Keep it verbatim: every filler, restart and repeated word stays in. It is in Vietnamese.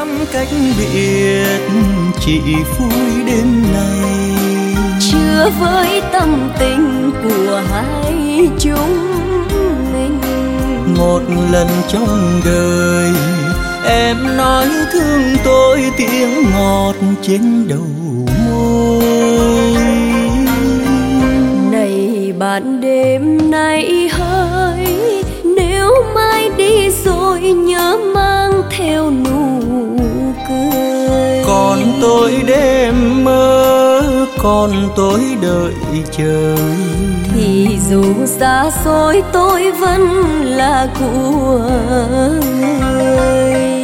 trăm cách biệt chỉ vui đêm này, chứa với tâm tình của hai chúng mình. Một lần trong đời em nói thương tôi tiếng ngọt trên đầu môi. Này bạn đêm nay hỡi, nếu mai đi rồi nhớ mang theo nụ cười. Còn tôi đêm mơ, còn tôi đợi chờ, thì dù xa xôi tôi vẫn là của người.